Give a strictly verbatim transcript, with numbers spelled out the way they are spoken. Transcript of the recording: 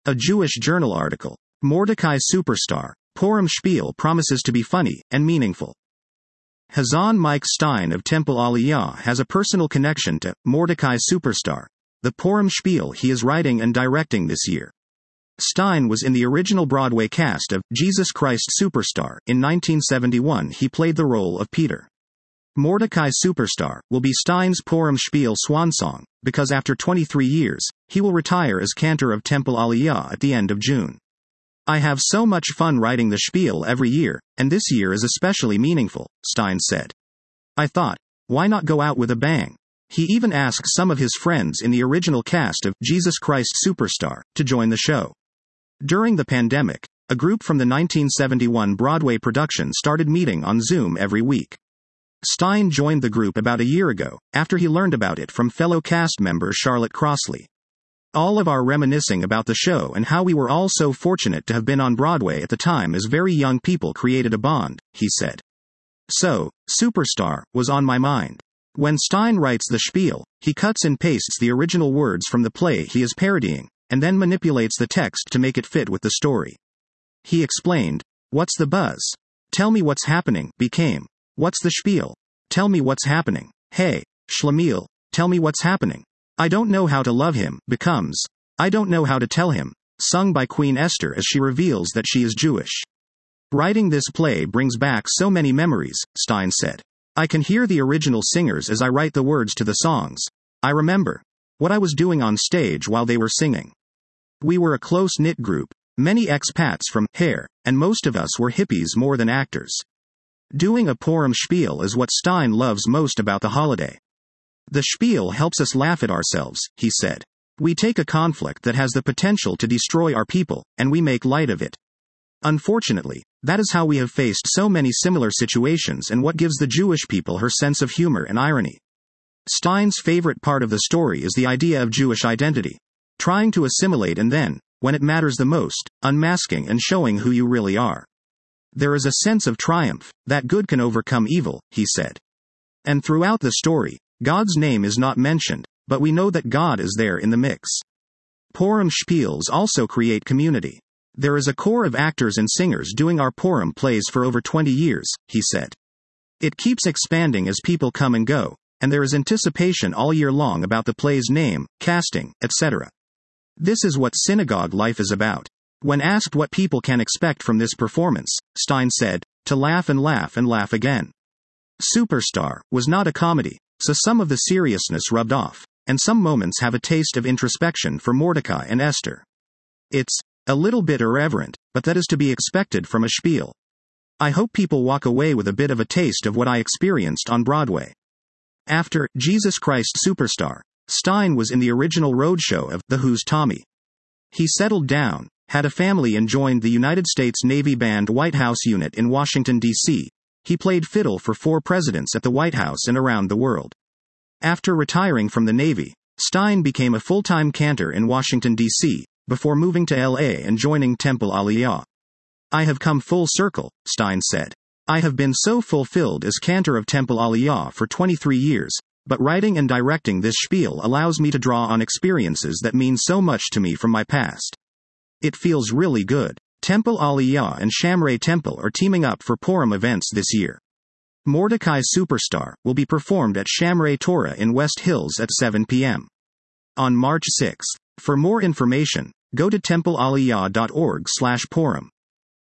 A Jewish journal article. Mordecai Superstar. Purim Spiel promises to be funny and meaningful. Hazan Mike Stein of Temple Aliyah has a personal connection to Mordecai Superstar, the Purim Spiel he is writing and directing this year. Stein was in the original Broadway cast of Jesus Christ Superstar. In nineteen seventy-one he played the role of Peter. Mordecai Superstar will be Stein's Purim Spiel swan song, because after twenty-three years, he will retire as cantor of Temple Aliyah at the end of June. I have so much fun writing the spiel every year, and this year is especially meaningful, Stein said. I thought, why not go out with a bang? He even asked some of his friends in the original cast of Jesus Christ Superstar to join the show. During the pandemic, a group from the nineteen seventy-one Broadway production started meeting on Zoom every week. Stein joined the group about a year ago, after he learned about it from fellow cast member Charlotte Crossley. All of our reminiscing about the show and how we were all so fortunate to have been on Broadway at the time as very young people created a bond, he said. So, Superstar was on my mind. When Stein writes the spiel, he cuts and pastes the original words from the play he is parodying, and then manipulates the text to make it fit with the story. He explained, "What's the buzz? Tell me what's happening," became, "What's the spiel? Tell me what's happening. Hey, Schlemiel, tell me what's happening. I don't know how to love him," becomes, "I don't know how to tell him," sung by Queen Esther as she reveals that she is Jewish. Writing this play brings back so many memories, Stein said. I can hear the original singers as I write the words to the songs. I remember what I was doing on stage while they were singing. We were a close-knit group, many expats from here, and most of us were hippies more than actors. Doing a Purim spiel is what Stein loves most about the holiday. The spiel helps us laugh at ourselves, he said. We take a conflict that has the potential to destroy our people, and we make light of it. Unfortunately, that is how we have faced so many similar situations and what gives the Jewish people her sense of humor and irony. Stein's favorite part of the story is the idea of Jewish identity. Trying to assimilate and then, when it matters the most, unmasking and showing who you really are. There is a sense of triumph, that good can overcome evil, he said. And throughout the story, God's name is not mentioned, but we know that God is there in the mix. Purim spiels also create community. There is a core of actors and singers doing our Purim plays for over twenty years, he said. It keeps expanding as people come and go, and there is anticipation all year long about the play's name, casting, et cetera. This is what synagogue life is about. When asked what people can expect from this performance, Stein said, to laugh and laugh and laugh again. Superstar was not a comedy, so some of the seriousness rubbed off, and some moments have a taste of introspection for Mordecai and Esther. It's a little bit irreverent, but that is to be expected from a spiel. I hope people walk away with a bit of a taste of what I experienced on Broadway. After Jesus Christ Superstar, Stein was in the original roadshow of The Who's Tommy. He settled down, had a family and joined the United States Navy Band White House unit in Washington, D C He played fiddle for four presidents at the White House and around the world. After retiring from the Navy, Stein became a full-time cantor in Washington, D C, before moving to L A and joining Temple Aliyah. I have come full circle, Stein said. I have been so fulfilled as cantor of Temple Aliyah for twenty-three years, but writing and directing this spiel allows me to draw on experiences that mean so much to me from my past. It feels really good. Temple Aliyah and Shamrei Temple are teaming up for Purim events this year. Mordecai Superstar will be performed at Shamrei Torah in West Hills at seven p.m. on March sixth. For more information, go to temple aliyah dot org slash Purim.